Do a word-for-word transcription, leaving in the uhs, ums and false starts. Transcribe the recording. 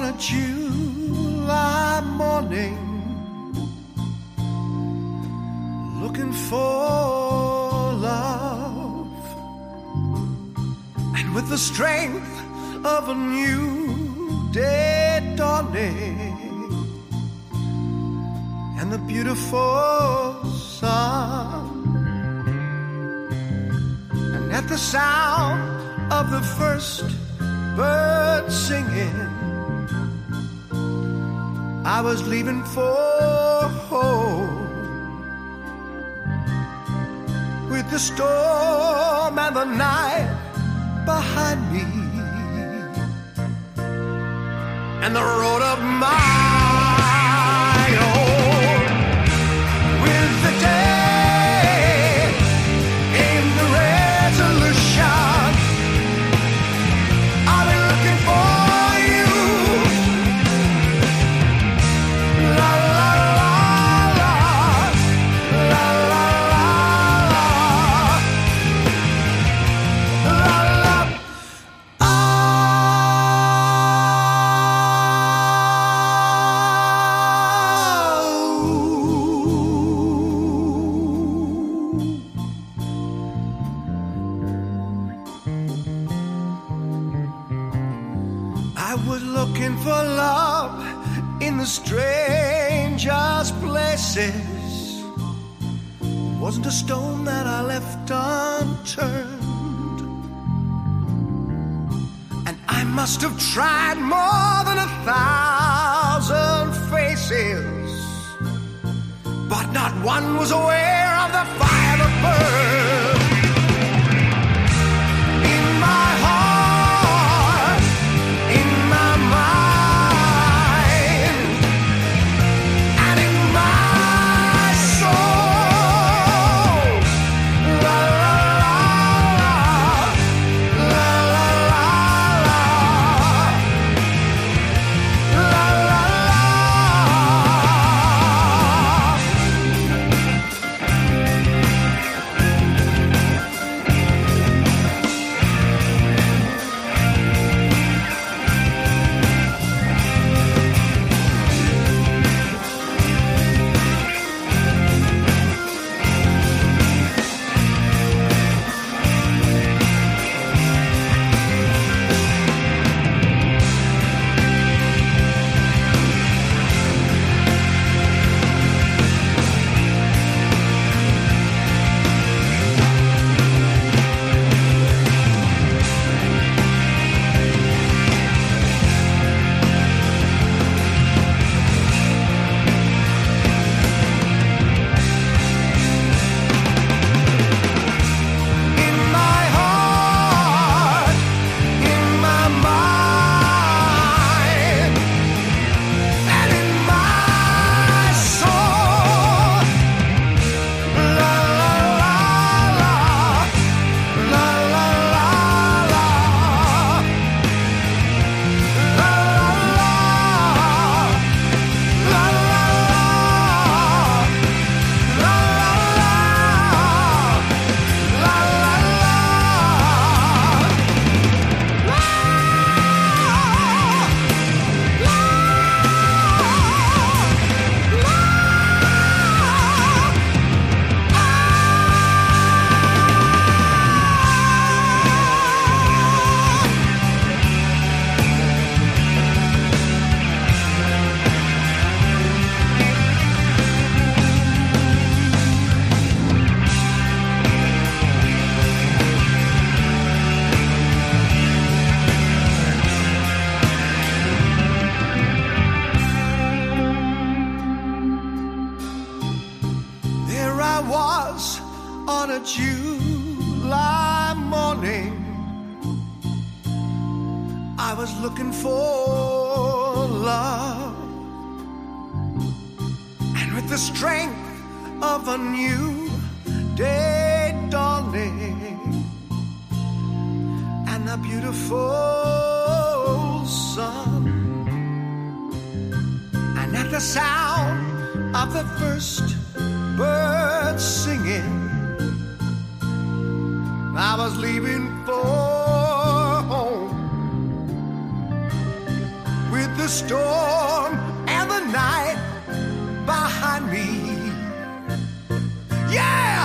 a July morning, looking for love, and with the strength of a new day dawning, and the beautiful sun, and at the sound of the first bird singing, I was leaving for home, with the storm and the night behind me, and the road of my own. With the day came the resolution, I've been looking for you. La la la la, la la la la, la la. I was looking for love in the strangest places. Wasn't a stone that I left unturned, and I must have tried more than a thousand faces, but not one was aware of the fire that burned in my heart, in my mind, and in my soul. La la la la, la la la la, la la on a July morning, I was looking for love, and with the strength of a new day dawning, and the beautiful sun, and at the sound of the first bird singing, I was leaving for home with the the storm and the night behind me. Yeah!